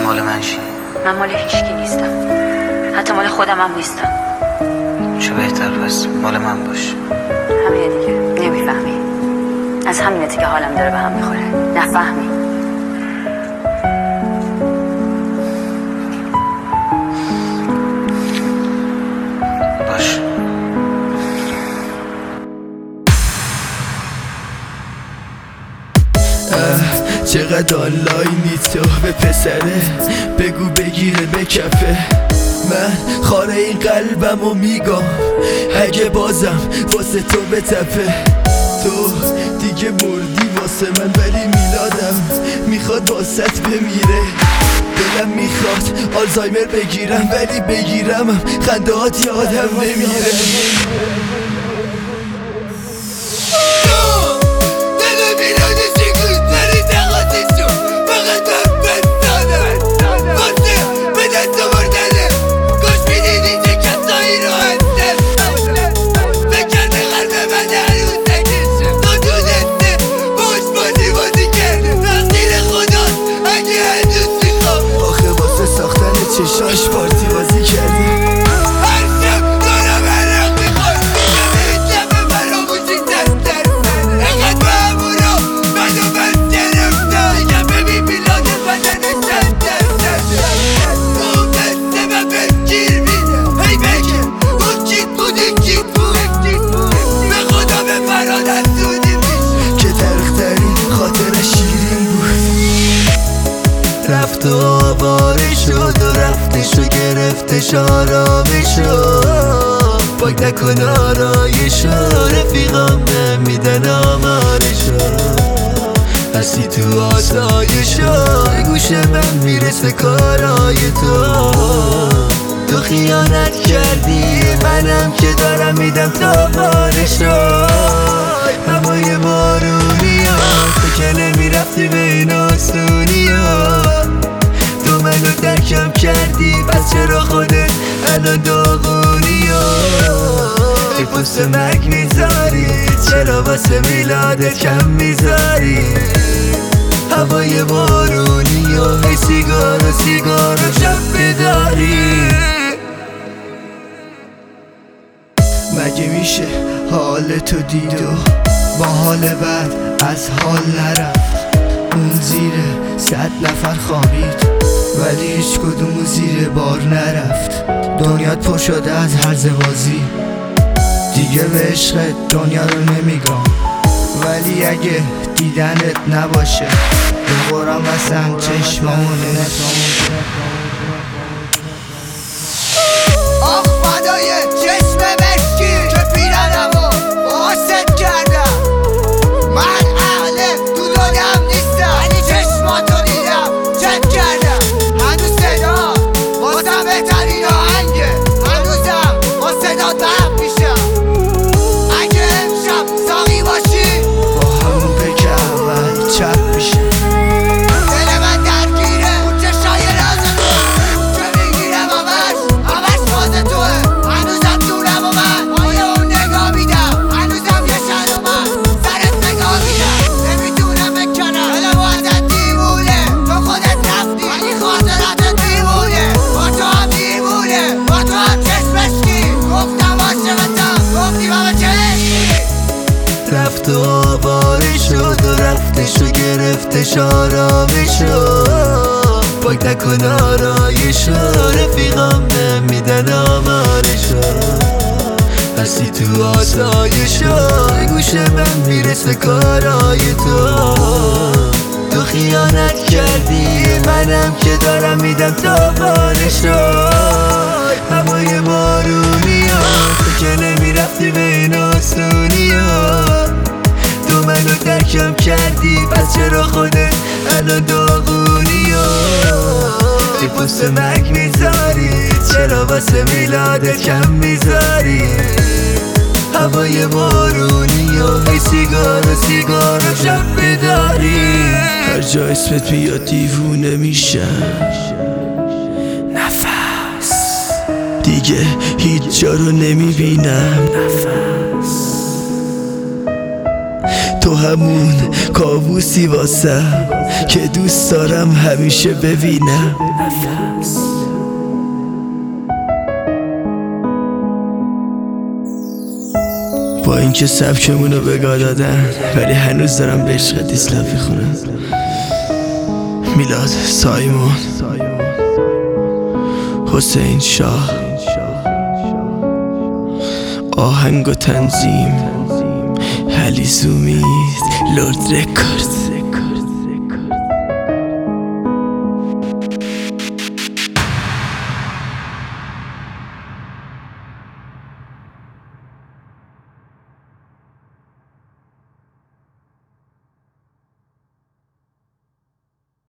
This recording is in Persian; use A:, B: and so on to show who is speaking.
A: مال من چی؟
B: من مال هیچکی نیستم، حتی مال خودم هم نیستم.
A: چه بهتر پس مال من باش.
B: همینه دیگه، نمیفهمی. از همینه که حالم داره به هم میخوره. نفهمی.
A: باش.
C: چقدر آنلاینی تو به پسره، بگو بگیره به کفه. من خاره این قلبمو میگم اگه بازم واسه تو بتپه. تو دیگه مردی واسه من ولی میلادم میخواد واسط بمیره. دلم میخواد آلزایمر بگیرم ولی بگیرمم خندهات یادم نمیره. چشاش پارتی بازی کردی.
D: هر شب دارم عرق میخواد میگم این لبه مراموشی دستر اقد مامورا منو بس گرفتن میگم ببین میلاد بدن دستر اون دسته من بگیر میده هی بگه اون چیت بود این چیت بود به خدا به فراد از سودی میشه
C: که ترخترین خاطر شیرین بود. رفت و آواره شد و رفتش و گرفتش آرامشو. پاک نکن آرایشو رفیقام نمیدن آمارشو. هستی تو آسایشو گوش من میرسه کارای تو خیانت کردی منم که دارم میدم تا بارشو. هوای بارونی ها تو که نمیرفتی بین آسونی ها. تو منو درکم کردی پس چرا خودت الان داغونی ها. ای پست مرگ میذاری چرا واسه میلادت کم میذاری. هوای بارونی ها ای سیگار و شب بداری. مگه میشه حال تو دید و با حال بعد از حال نرفت. اون زیر 100 نفر خوابید ولی هیچ کدوم زیر بار نرفت. دنیات پر شده از هرزه بازی دیگه به عشق دنیا رو نمیگم. ولی اگه دیدنت نباشه به قرآن واسم چشمامو
D: آخ فدای چشم مشکی که پیرنمو واسط کردم. من اهل تو دنیم نیستم ولی چشماتو دیدم چک کردم. هنوز صدا واسم بهترین آهنگه، هنوزم با صدا دم میشم. اگه امشب ساقی باشی
C: با همون پک اول چپ میشه.
D: دل من درگیره اون چشای راز تو که میگیرم همش باز توه. هنوزم دورم و من آیا اون نگاه میدم. هنوزم یه شد و من سرت نگاه میدم. نمیتونم بکنم دلمو ازت دیوونه. تو خودت رفتی ولی خاطراتت دیوونه. با تو هم دیوونه با تو هم چشمشکی گفتم عاشقتم گفتی بابا چشکی.
C: رفت و آواره شد و رفتش و گرفتش آرامشو. پاک نکن آرایشو رفیقام نمیدن آمارشو. هستی تو آسایشو گوش من میرسه کارای تو خیانت کردی منم که دارم میدم تا بارشو. هوای بارونی ها تو که نمیرفتی بین آسونی ها. تو منو درکم کردی پس چرا خودت الان داغونی ها. ای پست مرگ میذاری چرا واسه میلادت کم میذاری. هوای بارونی ها ای سیگار و شب بداری. هر جا اسمت بیاد دیوونه میشم. نفس دیگه هیچ جا رو نمیبینم. نفس تو همون کابوسی واسم که دوست دارم همیشه ببینم. با اینکه سبکمونو بگاه دادن ولی هنوز دارم به عشق دیسلاف میخونم. میلاد، سایمون، حسین شاه، آهنگ و تنظیم حلیزومی، لرد رکورد.